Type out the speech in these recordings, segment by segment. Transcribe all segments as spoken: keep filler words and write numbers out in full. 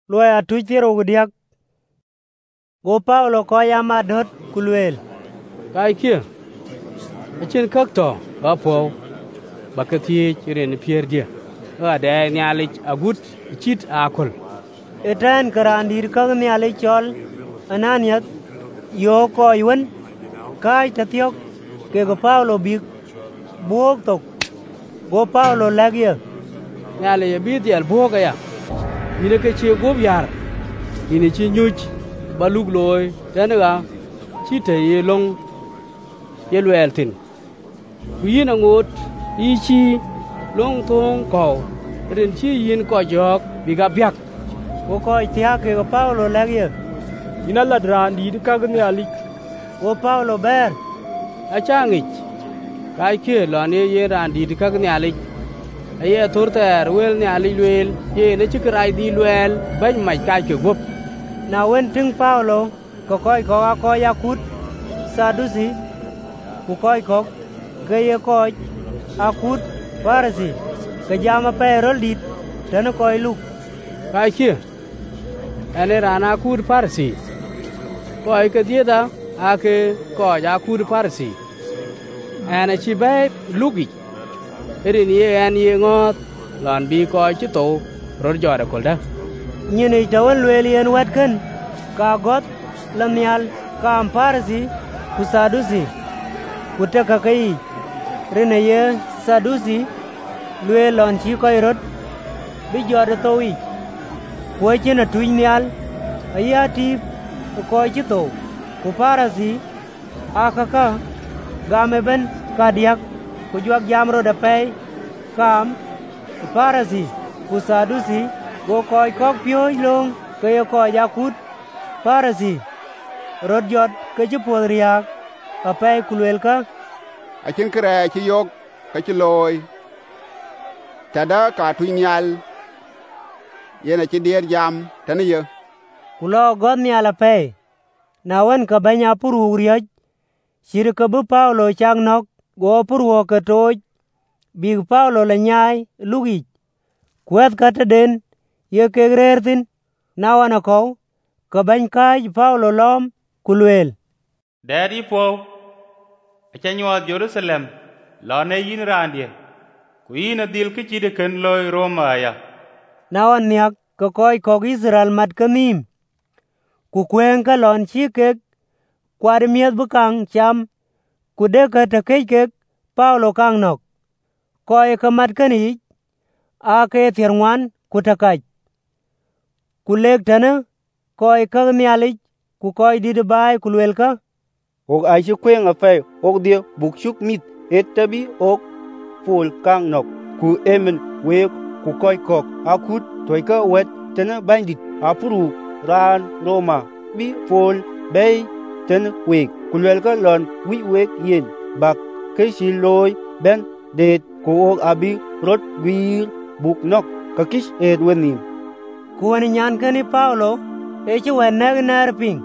Lue a tuj thiero gudiak. Go Paulo ko yama dot kulwel. Kai kia. Achin kakto ba po. Bakati chiren pier dia. A de nyalich agut chit akol. Etan karandir kag nyale chol ananiat yo ko yun kai tatiok ke go Paulo big buok tok. Go Paulo lagia. Nyale ya bit yal buok ya. Ine ke chi gob yar. Ine chi nyuch balug loy tanaga chi te ye long ye luel tin. Yin angot i chi long thong ko ren chi yin ko jok biga byak. Go ko itia ke go Paulo lagia. Ina ladran di ka gni ali. Go Paulo ber. Achangich. Kai ke lo ne ye ran di ka gni ali. Aye thurter wel ne ali luel ye ne chikrai di luel ban mai kai ke gop. Na wen ting Paulo ko koi ko ko yakut sadusi ku koi ko ge ye ko akut farsi ke jama perol dit tan koi luk. Kai ke ane rana kur farsi koi ke dieda ake ko ja kur farsi ane chi bai lugi eri ni en ye ngot lon bi ko chi to ror jora kolda. Nyini tawan luelien watkan ka got lamial ka amparsi ku sadusi ku teka kai rene ye sadusi luelon chi koi rot bi jora towi ku chena tuinyal ayati ko chi to ku parasi akaka gameben kadiak ku juak jamro da pay kam ku parasi ku sadusi go koi kok pioi long kaya ko yakut parasi rodjot ke chupol riak apay kulwel ka achin kre chi yok ka chi loy tada ka tuinyal yena chi dier jam tani ye kulo god nyala pay nawan ka banya puru riak shir ka bu Paulo chang nok go puru ka toj big Paulo la nyai lugi kwet ka den ye kegrertin nawana ko ka bany kaj Paulo lom kulwel. Daddy po achanyo Jerusalem la ne yin randie ku yin adil ke chide ken loy Roma ya. Nawan nyak ka koy kog Israel mat kanim ku kwen ka lon chi kek kwar miet bukang cham ku de ka ta kek kek Paulo kang nok koy ka mat kani a ke thirngwan ku takaj ku lek tana koy ka mialik ku koy did bay kulwel ka ok ai chi kwen a fe ok dia buk chuk mit et tabi ok fol kang nok ku emen we ku koy kok akut toy ka wet tana bandit apuru ran Roma bi fol bay tana we kulwel ka lon wi we yen bak ke si loy ben det ku ok abi rot wir buk nok ka kish et wenim kuwani nyan kani Paulo e chi wen nag nar ping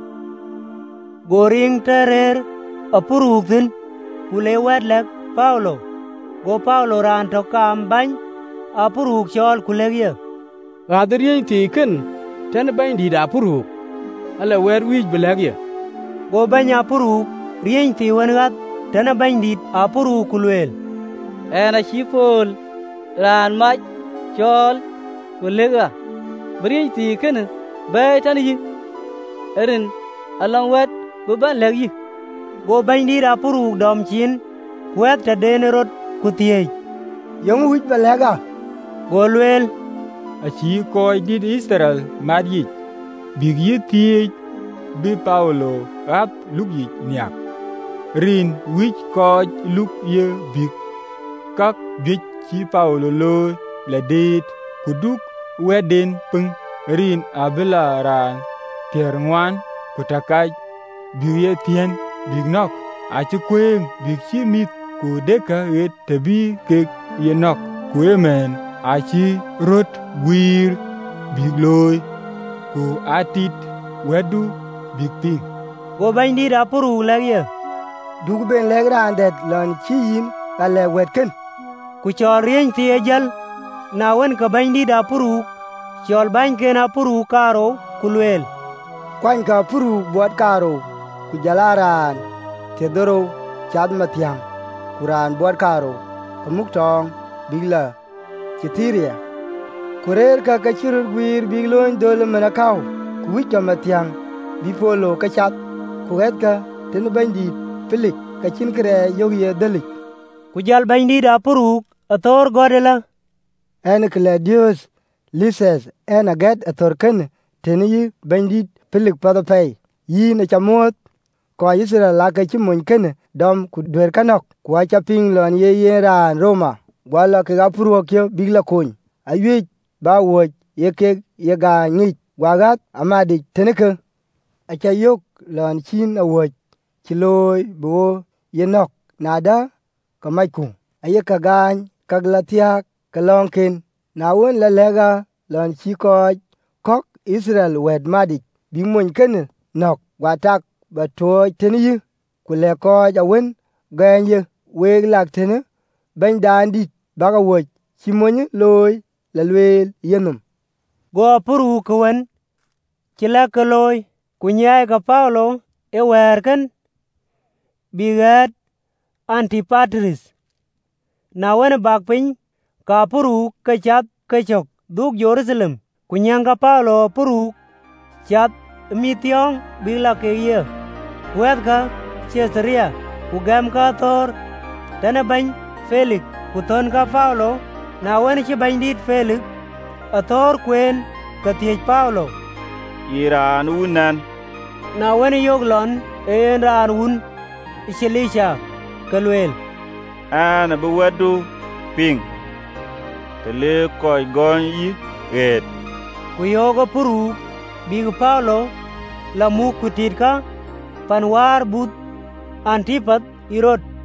goring terer apurugtin kule wedlek Paulo go Paulo ran to kam bany apurug chol kulegye Gadriyen ti ken ten ban di da puru ala wer wij belegye go bany apurug rien ti wen gat ten ban di apurug kulwel ena chipol ran mach chol kulega brin ti ken bay tan yi erin along wet bu ban legi go bany di apurug dom chin kwet ta den rot kutie yung wij belega go lwel achi koy dit Israel madyi big yiti bi Paulo ap lugi nyak rin wich koy luk ye big kak big chi Paulo lo la dit kuduk weden pung rin abela ran terngwan kutakaj big ye tien big nok achi kweng big chi mit ku deka et tabi kek ye nok ku emen achi rot gwir big loy ku atit wedu big ping go bany di apurug lagye dug ben legrandet lon chi yin ka le wetken ku chol rien ti ejal na wen ka bany di apurug chol bany ken apuru karo kulwel kwany ka puru buat karo ku jalaran te doro chad mathiang kuran buat karo kamuk tong bigla chitiria kurer ka kachirur gwir bigloin dole manakaw ku wika mathiang bipolo kachat ku hetka ten bandi pilik kachin kre yogiye dalik ku jal bany dit apuru athor godela en Claudius Lysias en aget athor ken ten yi bandit pilik pada pay yi na chamot ko Israel la ka chimun ken dom ku dwer kanok ku acha ping lon ye ye ran Roma wala ke apuru kyo bigla kun aywe ba wo ye ke ye ga ngi wagat amadi teneke acha yok lon chin awo chiloy bo ye nok nada kamaiku aye ka gan kaglatiak kalonkin na won la lega lon chi ko kok Israel wed madi bi mon ken nok watak ba to teni ku le ko jawen ganye weg lak teni ban dandi baga wo chi mon loy la lwel yenum go apuru kwen chila kaloy kunyai ka Paulo e werken bigat Antipatris na wen bakpin ka apuru ka chat ka chok duk Jerusalem kunyanga Paulo apuru chat mithiong bigla ke ye wet ka Caesarea ugam ka thor tane bany Felix kuton ka Paulo na wen chi bany dit Felix athor kwen ka tiech Paulo iran unan na wen yoglon en ran un Isilisha kalwel ana bewadu ping tele koy gon yi et ku yogo puru big Paulo la mu kutit ka panwar but Antipat irot